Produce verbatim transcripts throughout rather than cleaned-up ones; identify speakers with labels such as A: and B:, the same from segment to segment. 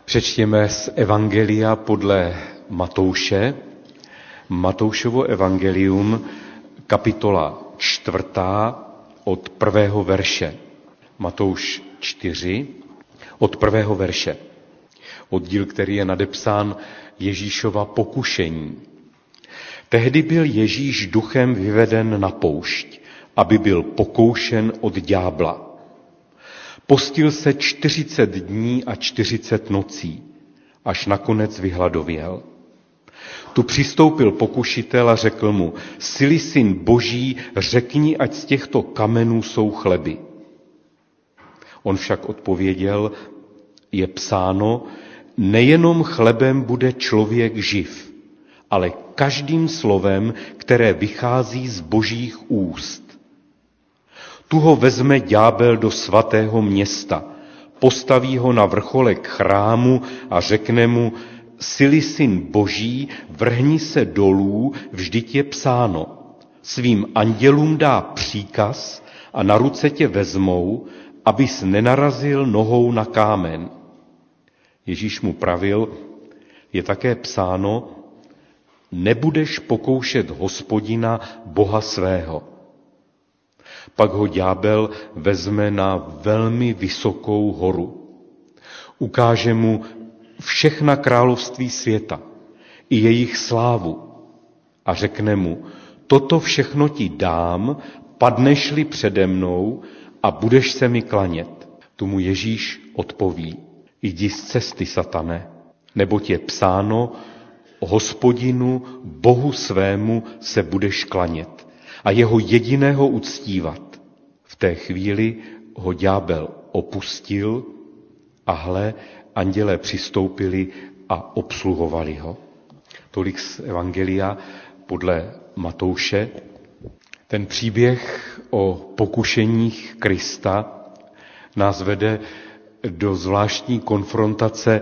A: Přečtěme z Evangelia podle Matouše, Matoušovo evangelium, kapitola čtvrtá od prvého verše. Matouš čtyři od prvého verše. Oddíl, který je nadepsán Ježíšova pokušení. Tehdy byl Ježíš duchem vyveden na poušť, aby byl pokoušen od ďábla. Postil se čtyřicet dní a čtyřicet nocí, až nakonec vyhladověl. Tu přistoupil pokušitel a řekl mu: Jsi-li syn Boží, řekni, ať z těchto kamenů jsou chleby. On však odpověděl: Je psáno, nejenom chlebem bude člověk živ, ale každým slovem, které vychází z Božích úst. Tu ho vezme ďábel do svatého města, postaví ho na vrcholek chrámu a řekne mu: Jsi-li syn Boží, vrhni se dolů, vždyť je psáno. Svým andělům dá příkaz a na ruce tě vezmou, abys nenarazil nohou na kámen. Ježíš mu pravil: Je také psáno, nebudeš pokoušet Hospodina, Boha svého. Pak ho ďábel vezme na velmi vysokou horu. Ukáže mu všechna království světa i jejich slávu a řekne mu: Toto všechno ti dám, padneš-li přede mnou a budeš se mi klanět. Tu mu Ježíš odpoví: Jdi z cesty, satane, neboť je psáno, Hospodinu, Bohu svému se budeš klanět a jeho jediného uctívat. V té chvíli ho ďábel opustil a hle, andělé přistoupili a obsluhovali ho. Tolik z Evangelia podle Matouše. Ten příběh o pokušeních Krista nás vede do zvláštní konfrontace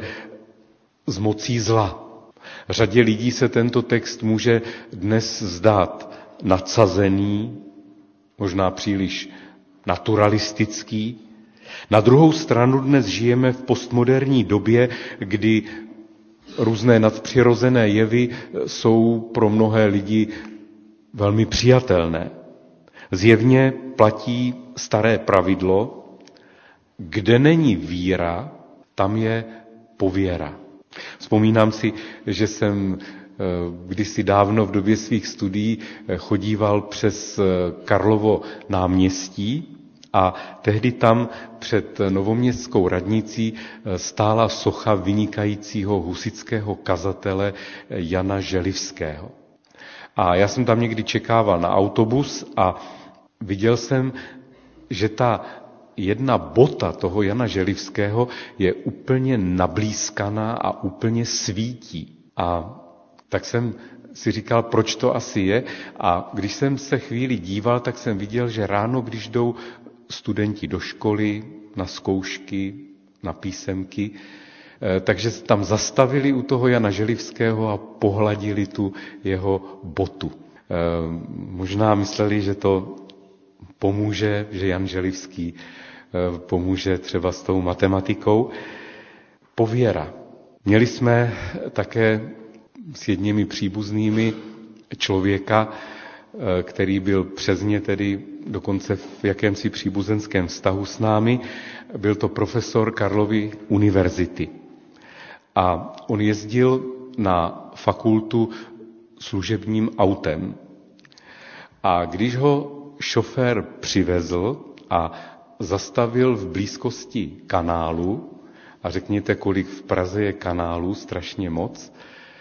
A: s mocí zla. Řadě lidí se tento text může dnes zdát nadsazený, možná příliš naturalistický. Na druhou stranu dnes žijeme v postmoderní době, kdy různé nadpřirozené jevy jsou pro mnohé lidi velmi přijatelné. Zjevně platí staré pravidlo: kde není víra, tam je pověra. Vzpomínám si, že jsem kdysi dávno v době svých studií chodíval přes Karlovo náměstí a tehdy tam před novoměstskou radnicí stála socha vynikajícího husitského kazatele Jana Želivského. A já jsem tam někdy čekával na autobus a viděl jsem, že ta jedna bota toho Jana Želivského je úplně nablízkaná a úplně svítí. A tak jsem si říkal, proč to asi je. A když jsem se chvíli díval, tak jsem viděl, že ráno, když jdou studenti do školy, na zkoušky, na písemky, takže se tam zastavili u toho Jana Želivského a pohladili tu jeho botu. Možná mysleli, že to pomůže, že Jan Želivský pomůže třeba s tou matematikou. Pověra. Měli jsme také s jedněmi příbuznými člověka, který byl přesně tedy dokonce v jakémsi příbuzenském vztahu s námi. Byl to profesor Karlovy univerzity. A on jezdil na fakultu služebním autem. A když ho šofér přivezl a zastavil v blízkosti kanálu, a řekněte, kolik v Praze je kanálů, strašně moc,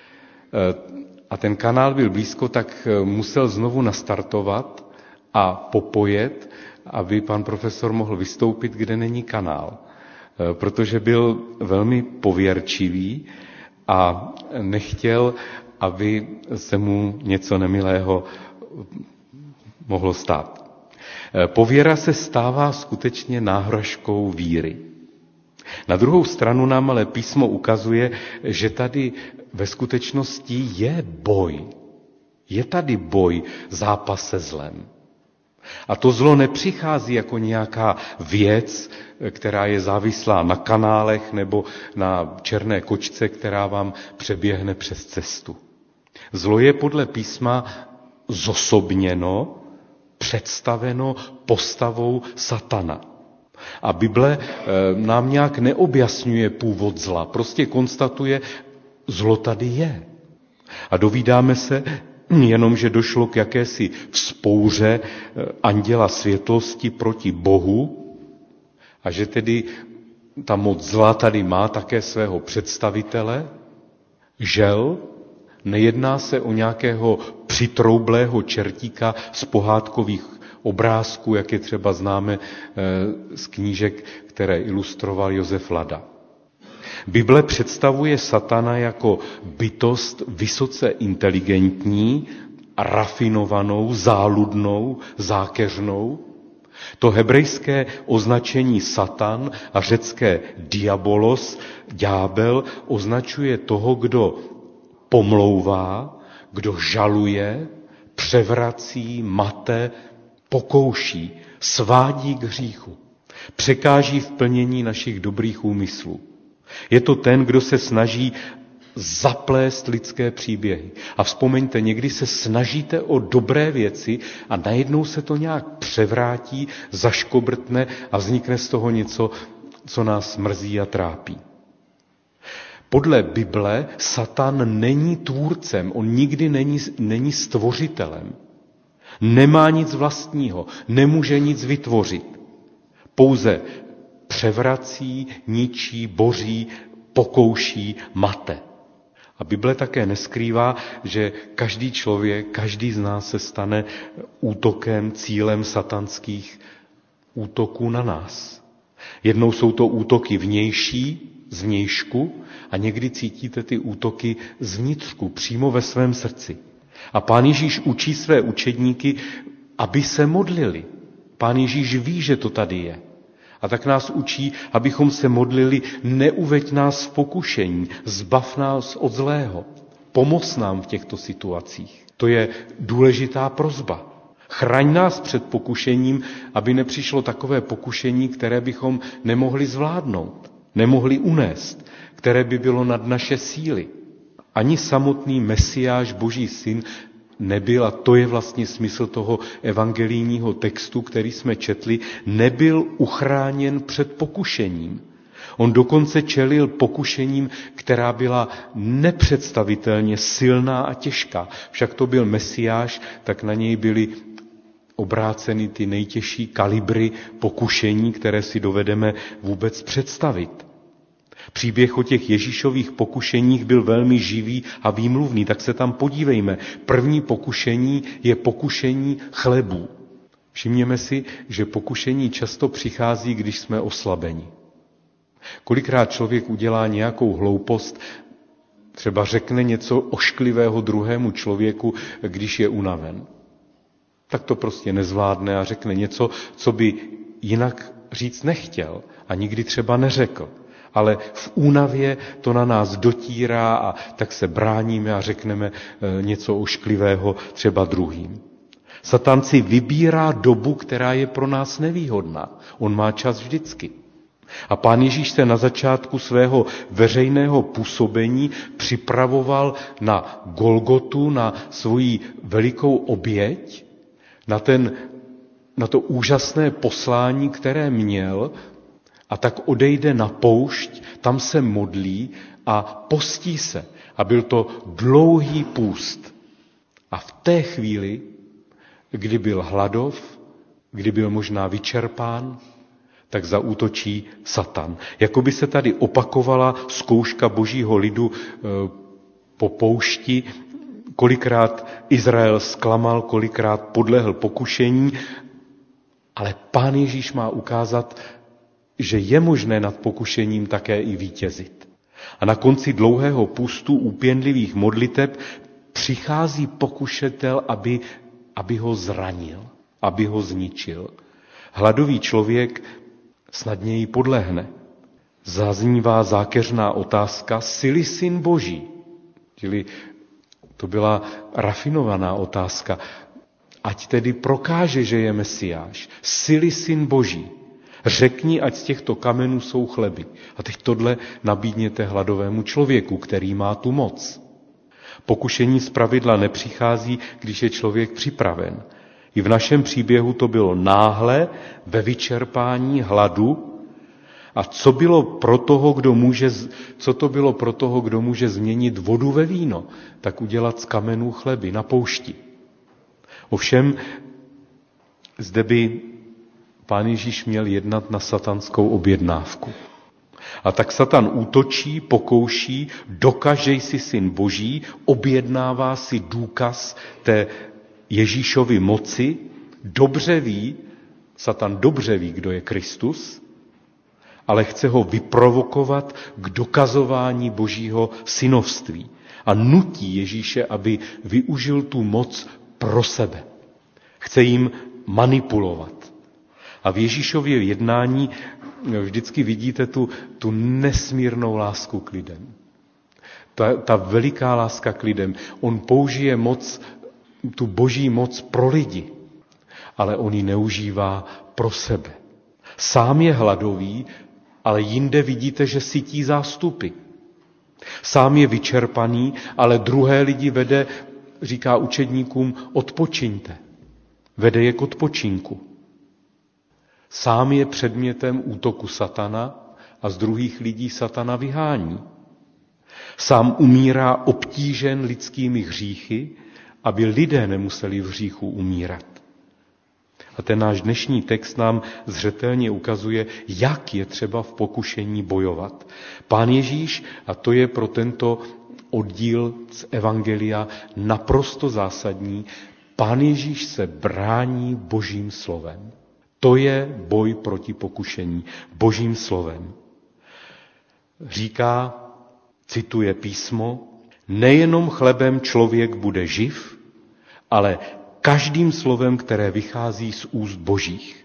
A: a ten kanál byl blízko, tak musel znovu nastartovat a popojet, aby pan profesor mohl vystoupit, kde není kanál. Protože byl velmi pověrčivý a nechtěl, aby se mu něco nemilého mohlo stát. Pověra se stává skutečně náhražkou víry. Na druhou stranu nám ale písmo ukazuje, že tady ve skutečnosti je boj. Je tady boj, zápas se zlem. A to zlo nepřichází jako nějaká věc, která je závislá na kanálech nebo na černé kočce, která vám přeběhne přes cestu. Zlo je podle písma zosobněno, představeno postavou satana. A Bible nám nějak neobjasňuje původ zla, prostě konstatuje, zlo tady je. A dovídáme se jenom, že došlo k jakési vzpouře anděla světlosti proti Bohu a že tedy ta moc zla tady má také svého představitele. Žel, nejedná se o nějakého přitroublého čertíka z pohádkových obrázků, jak je třeba známe z knížek, které ilustroval Josef Lada. Bible představuje satana jako bytost vysoce inteligentní, rafinovanou, záludnou, zákeřnou. To hebrejské označení satan a řecké diabolos, ďábel, označuje toho, kdo pomlouvá, kdo žaluje, převrací, mate, pokouší, svádí k hříchu, překáží v plnění našich dobrých úmyslů. Je to ten, kdo se snaží zaplést lidské příběhy. A vzpomeňte, někdy se snažíte o dobré věci a najednou se to nějak převrátí, zaškobrtne a vznikne z toho něco, co nás mrzí a trápí. Podle Bible Satan není tvůrcem, on nikdy není, není stvořitelem. Nemá nic vlastního, nemůže nic vytvořit. Pouze převrací, ničí, boří, pokouší, mate. A Bible také neskrývá, že každý člověk, každý z nás se stane útokem, cílem satanských útoků na nás. Jednou jsou to útoky vnější, zvnějšku, a někdy cítíte ty útoky zvnitřku, přímo ve svém srdci. A Pán Ježíš učí své učedníky, aby se modlili. Pán Ježíš ví, že to tady je. A tak nás učí, abychom se modlili, neuveď nás v pokušení, zbav nás od zlého. Pomoz nám v těchto situacích. To je důležitá prosba. Chraň nás před pokušením, aby nepřišlo takové pokušení, které bychom nemohli zvládnout, nemohli unést, které by bylo nad naše síly. Ani samotný Mesiáš, Boží syn, nebyl, a to je vlastně smysl toho evangelijního textu, který jsme četli, nebyl uchráněn před pokušením. On dokonce čelil pokušením, která byla nepředstavitelně silná a těžká. Však to byl Mesiáš, tak na něj byly obráceny ty nejtěžší kalibry pokušení, které si dovedeme vůbec představit. Příběh o těch Ježíšových pokušeních byl velmi živý a výmluvný, tak se tam podívejme. První pokušení je pokušení chlebů. Všimněme si, že pokušení často přichází, když jsme oslabeni. Kolikrát člověk udělá nějakou hloupost, třeba řekne něco ošklivého druhému člověku, když je unaven. Tak to prostě nezvládne a řekne něco, co by jinak říct nechtěl a nikdy třeba neřekl. Ale v únavě to na nás dotírá a tak se bráníme a řekneme něco ošklivého třeba druhým. Satan si vybírá dobu, která je pro nás nevýhodná. On má čas vždycky. A Pán Ježíš se na začátku svého veřejného působení připravoval na Golgotu, na svoji velikou oběť, na, ten, na to úžasné poslání, které měl, a tak odejde na poušť, tam se modlí a postí se. A byl to dlouhý půst. A v té chvíli, kdy byl hladov, kdy byl možná vyčerpán, tak zaútočí Satan. Jakoby se tady opakovala zkouška božího lidu po poušti, kolikrát Izrael zklamal, kolikrát podlehl pokušení, ale Pán Ježíš má ukázat, že je možné nad pokušením také i vítězit. A na konci dlouhého půstu úpěnlivých modliteb přichází pokušetel, aby, aby ho zranil, aby ho zničil. Hladový člověk snadněji podlehne. Zaznívá zákeřná otázka, jsi-li syn Boží? Čili to byla rafinovaná otázka. Ať tedy prokáže, že je Mesiáš. Jsi-li syn Boží? Řekni, ať z těchto kamenů jsou chleby. A teď tohle nabídněte hladovému člověku, který má tu moc. Pokušení zpravidla nepřichází, když je člověk připraven. I v našem příběhu to bylo náhle, ve vyčerpání hladu. A co bylo pro toho, kdo může, co to bylo pro toho, kdo může změnit vodu ve víno? Tak udělat z kamenů chleby na poušti. Ovšem, zde by Pán Ježíš měl jednat na satanskou objednávku. A tak Satan útočí, pokouší, dokažej si syn Boží, objednává si důkaz té Ježíšovy moci, dobře ví, Satan dobře ví, kdo je Kristus, ale chce ho vyprovokovat k dokazování Božího synovství a nutí Ježíše, aby využil tu moc pro sebe. Chce jim manipulovat. A v Ježíšově jednání vždycky vidíte tu, tu nesmírnou lásku k lidem. Ta, ta veliká láska k lidem. On použije moc, tu Boží moc pro lidi, ale on ji neužívá pro sebe. Sám je hladový, ale jinde vidíte, že sytí zástupy. Sám je vyčerpaný, ale druhé lidi vede, říká učedníkům, odpočiňte. Vede je k odpočinku. Sám je předmětem útoku satana a z druhých lidí satana vyhání. Sám umírá obtížen lidskými hříchy, aby lidé nemuseli v hříchu umírat. A ten náš dnešní text nám zřetelně ukazuje, jak je třeba v pokušení bojovat. Pán Ježíš, a to je pro tento oddíl z Evangelia naprosto zásadní, Pán Ježíš se brání Božím slovem. To je boj proti pokušení Božím slovem. Říká, cituje písmo, nejenom chlebem člověk bude živ, ale každým slovem, které vychází z úst Božích.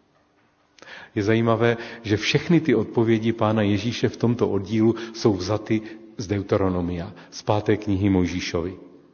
A: Je zajímavé, že všechny ty odpovědi Pána Ježíše v tomto oddílu jsou vzaty z Deuteronomia, z páté knihy Mojžíšovi.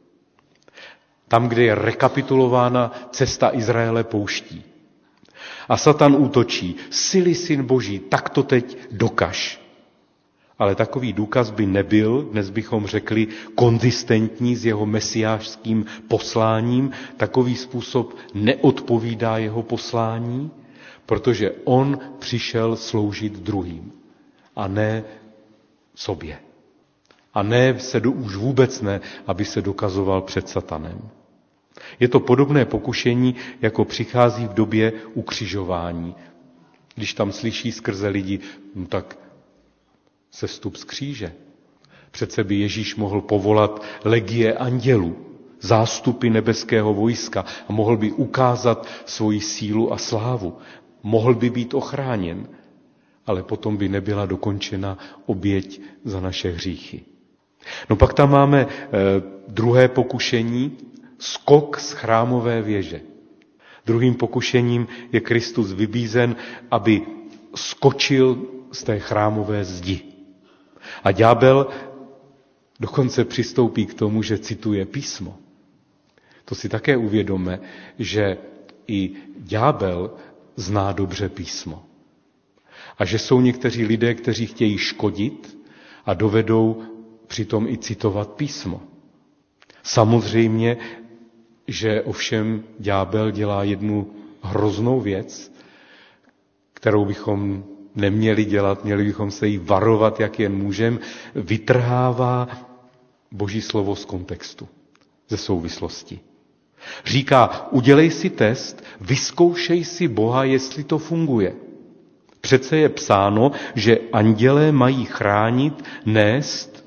A: Tam, kde je rekapitulována cesta Izraele pouští. A Satan útočí, sily syn Boží, tak to teď dokaž. Ale takový důkaz by nebyl, dnes bychom řekli, konzistentní s jeho mesiášským posláním. Takový způsob neodpovídá jeho poslání, protože on přišel sloužit druhým a ne sobě. A ne se do, už vůbec ne, aby se dokazoval před satanem. Je to podobné pokušení, jako přichází v době ukřižování. Když tam slyší skrze lidi, no tak sestup z kříže. Přece by Ježíš mohl povolat legie andělů, zástupy nebeského vojska a mohl by ukázat svoji sílu a slávu. Mohl by být ochráněn, ale potom by nebyla dokončena oběť za naše hříchy. No pak tam máme eh, druhé pokušení, skok z chrámové věže. Druhým pokušením je Kristus vybízen, aby skočil z té chrámové zdi. A ďábel dokonce přistoupí k tomu, že cituje písmo. To si také uvědomme, že i ďábel zná dobře písmo. A že jsou někteří lidé, kteří chtějí škodit a dovedou přitom i citovat písmo. Samozřejmě, že ovšem ďábel dělá jednu hroznou věc, kterou bychom neměli dělat, měli bychom se jí varovat, jak jen můžeme, vytrhává Boží slovo z kontextu, ze souvislosti. Říká, udělej si test, vyzkoušej si Boha, jestli to funguje. Přece je psáno, že andělé mají chránit, nést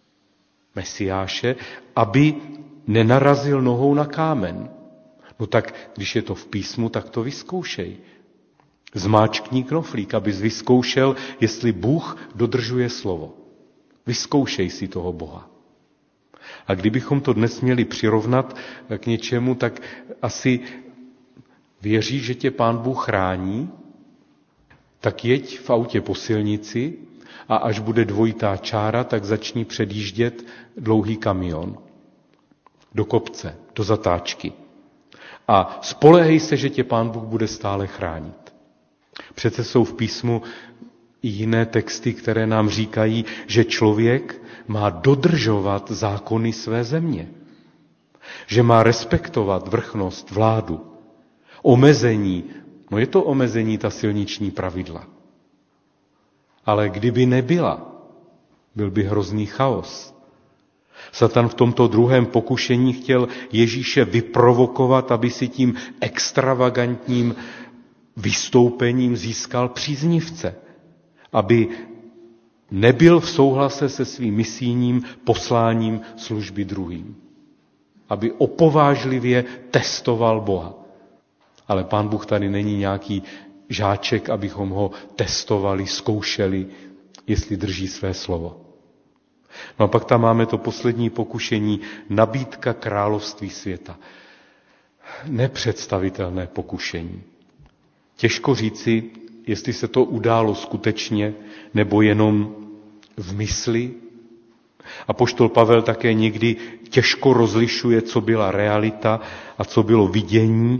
A: Mesiáše, aby nenarazil nohou na kámen. No tak, když je to v písmu, tak to vyzkoušej. Zmáčkni knoflík, abys vyzkoušel, jestli Bůh dodržuje slovo. Vyzkoušej si toho Boha. A kdybychom to dnes měli přirovnat k něčemu, tak asi věříš, že tě Pán Bůh chrání, tak jeď v autě po silnici a až bude dvojitá čára, tak začni předjíždět dlouhý kamion do kopce, do zatáčky. A spolehej se, že tě Pán Bůh bude stále chránit. Přece jsou v písmu i jiné texty, které nám říkají, že člověk má dodržovat zákony své země. Že má respektovat vrchnost, vládu. Omezení, no je to omezení ta silniční pravidla. Ale kdyby nebyla, byl by hrozný chaos. Satan v tomto druhém pokušení chtěl Ježíše vyprovokovat, aby si tím extravagantním vystoupením získal příznivce. Aby nebyl v souhlase se svým misijním posláním služby druhým. Aby opovážlivě testoval Boha. Ale Pán Bůh tady není nějaký žáček, abychom ho testovali, zkoušeli, jestli drží své slovo. No a pak tam máme to poslední pokušení, nabídka království světa. Nepředstavitelné pokušení. Těžko říci, jestli se to událo skutečně, nebo jenom v mysli. Apoštol Pavel také někdy těžko rozlišuje, co byla realita a co bylo vidění.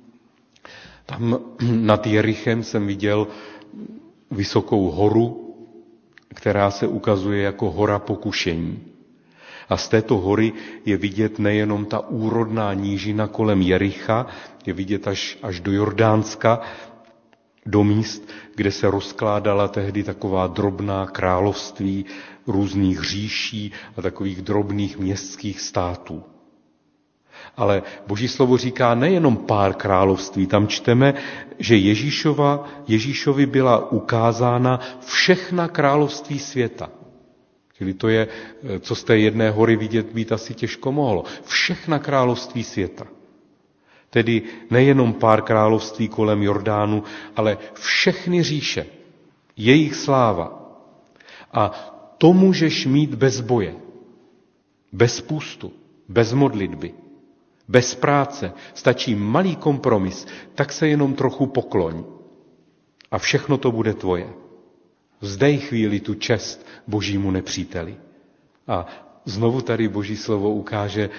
A: Tam nad Jerichem jsem viděl vysokou horu, která se ukazuje jako hora pokušení. A z této hory je vidět nejenom ta úrodná nížina kolem Jericha, je vidět až, až do Jordánska, do míst, kde se rozkládala tehdy taková drobná království různých říší a takových drobných městských států. Ale Boží slovo říká nejenom pár království. Tam čteme, že Ježíšova, Ježíšovi byla ukázána všechna království světa. Čili to je, co z té jedné hory vidět být asi těžko mohlo. Všechna království světa. Tedy nejenom pár království kolem Jordánu, ale všechny říše, jejich sláva. A to můžeš mít bez boje, bez půstu, bez modlitby, bez práce. Stačí malý kompromis, tak se jenom trochu pokloň. A všechno to bude tvoje. Vzdej chvíli tu čest Božímu nepříteli. A znovu tady Boží slovo ukáže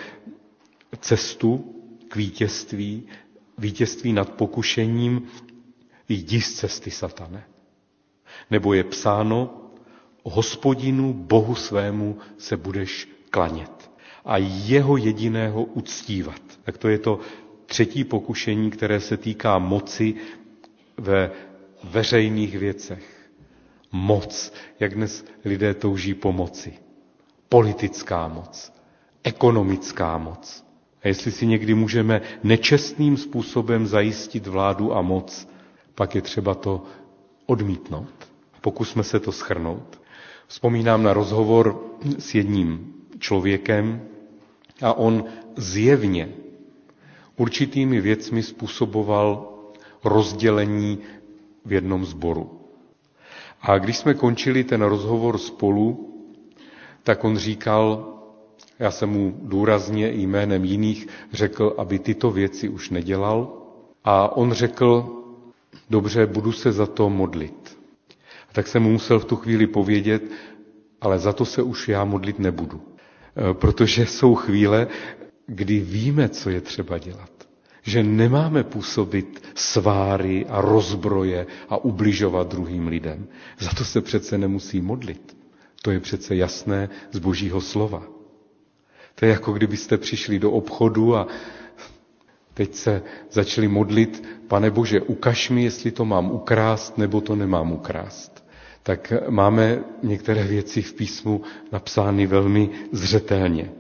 A: cestu k vítězství, vítězství nad pokušením, jdi z cesty, satane. Nebo je psáno, Hospodinu, Bohu svému se budeš klanět a jeho jediného uctívat. Tak to je to třetí pokušení, které se týká moci ve veřejných věcech. Moc, jak dnes lidé touží po moci. Politická moc, ekonomická moc. A jestli si někdy můžeme nečestným způsobem zajistit vládu a moc, pak je třeba to odmítnout. Pokusme se to shrnout. Vzpomínám na rozhovor s jedním člověkem a on zjevně určitými věcmi způsoboval rozdělení v jednom sboru. A když jsme končili ten rozhovor spolu, tak on říkal, já jsem mu důrazně jménem jiných řekl, aby tyto věci už nedělal. A on řekl, dobře, budu se za to modlit. A tak jsem mu musel v tu chvíli povědět, ale za to se už já modlit nebudu. Protože jsou chvíle, kdy víme, co je třeba dělat. Že nemáme působit sváry a rozbroje a ubližovat druhým lidem. Za to se přece nemusí modlit. To je přece jasné z Božího slova. To je jako kdybyste přišli do obchodu a teď se začali modlit, Pane Bože, ukaž mi, jestli to mám ukrást, nebo to nemám ukrást. Tak máme některé věci v písmu napsány velmi zřetelně.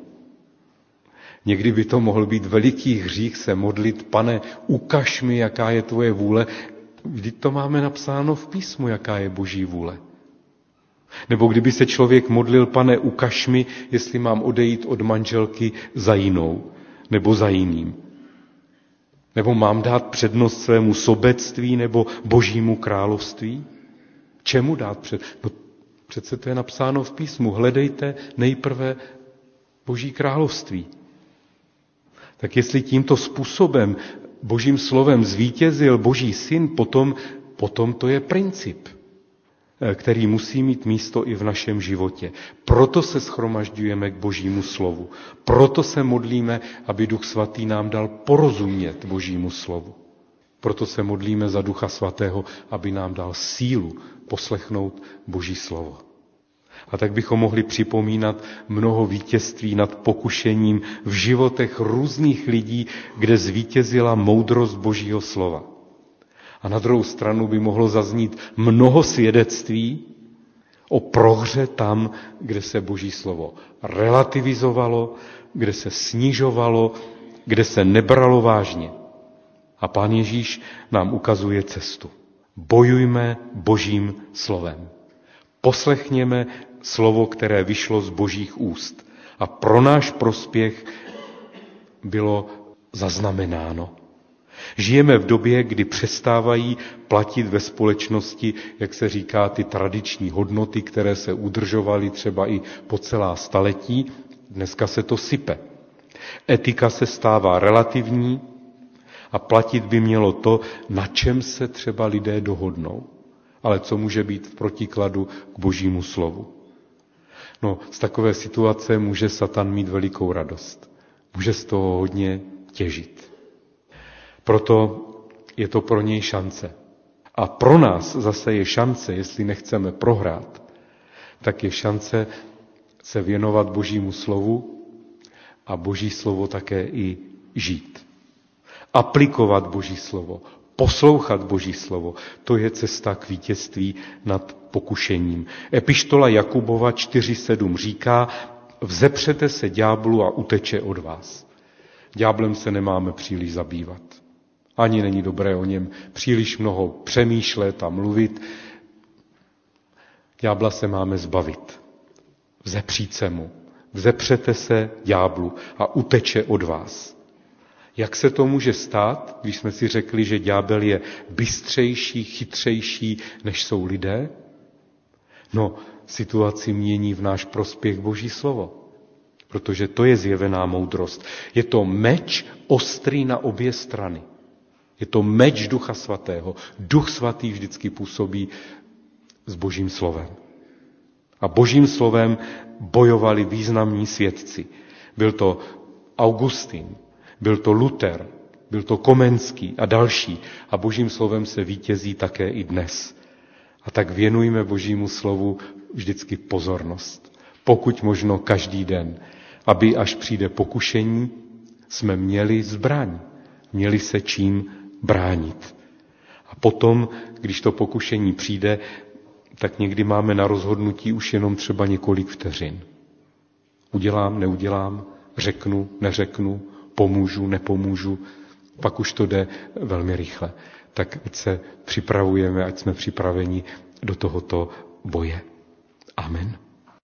A: Někdy by to mohl být veliký hřích se modlit, Pane, ukaž mi, jaká je tvoje vůle. Vždyť to máme napsáno v písmu, jaká je Boží vůle. Nebo kdyby se člověk modlil, Pane, ukaž mi, jestli mám odejít od manželky za jinou, nebo za jiným. Nebo mám dát přednost svému sobectví nebo Božímu království? Čemu dát před? No přece to je napsáno v písmu. Hledejte nejprve Boží království. Tak jestli tímto způsobem Božím slovem zvítězil Boží syn, potom, potom to je princip, který musí mít místo i v našem životě. Proto se shromažďujeme k Božímu slovu. Proto se modlíme, aby Duch Svatý nám dal porozumět Božímu slovu. Proto se modlíme za Ducha Svatého, aby nám dal sílu poslechnout Boží slovo. A tak bychom mohli připomínat mnoho vítězství nad pokušením v životech různých lidí, kde zvítězila moudrost Božího slova. A na druhou stranu by mohlo zaznít mnoho svědectví o prohře tam, kde se Boží slovo relativizovalo, kde se snižovalo, kde se nebralo vážně. A Pán Ježíš nám ukazuje cestu. Bojujme Božím slovem. Poslechněme slovo, které vyšlo z Božích úst a pro náš prospěch bylo zaznamenáno. Žijeme v době, kdy přestávají platit ve společnosti, jak se říká, ty tradiční hodnoty, které se udržovaly třeba i po celá staletí. Dneska se to sype. Etika se stává relativní a platit by mělo to, na čem se třeba lidé dohodnou, ale co může být v protikladu k Božímu slovu. No, z takové situace může Satan mít velikou radost. Může z toho hodně těžit. Proto je to pro něj šance. A pro nás zase je šance, jestli nechceme prohrát, tak je šance se věnovat Božímu slovu a Boží slovo také i žít. Aplikovat Boží slovo, poslouchat Boží slovo, to je cesta k vítězství nad pokušením. Epištola Jakubova čtyři sedm říká, vzepřete se ďáblu a uteče od vás. Ďáblem se nemáme příliš zabývat. Ani není dobré o něm příliš mnoho přemýšlet a mluvit. Ďábla se máme zbavit. Vzepřít se mu. Vzepřete se ďáblu a uteče od vás. Jak se to může stát, když jsme si řekli, že ďábel je bystřejší, chytřejší, než jsou lidé? No, situaci mění v náš prospěch Boží slovo, protože to je zjevená moudrost. Je to meč ostrý na obě strany. Je to meč Ducha Svatého. Duch Svatý vždycky působí s Božím slovem. A Božím slovem bojovali významní svědci. Byl to Augustin, byl to Luther, byl to Komenský a další. A Božím slovem se vítězí také i dnes. A tak věnujme Božímu slovu vždycky pozornost. Pokud možno každý den. Aby až přijde pokušení, jsme měli zbraň. Měli se čím bránit. A potom, když to pokušení přijde, tak někdy máme na rozhodnutí už jenom třeba několik vteřin. Udělám, neudělám, řeknu, neřeknu, pomůžu, nepomůžu, pak už to jde velmi rychle. Tak ať se připravujeme, ať jsme připraveni do tohoto boje. Amen.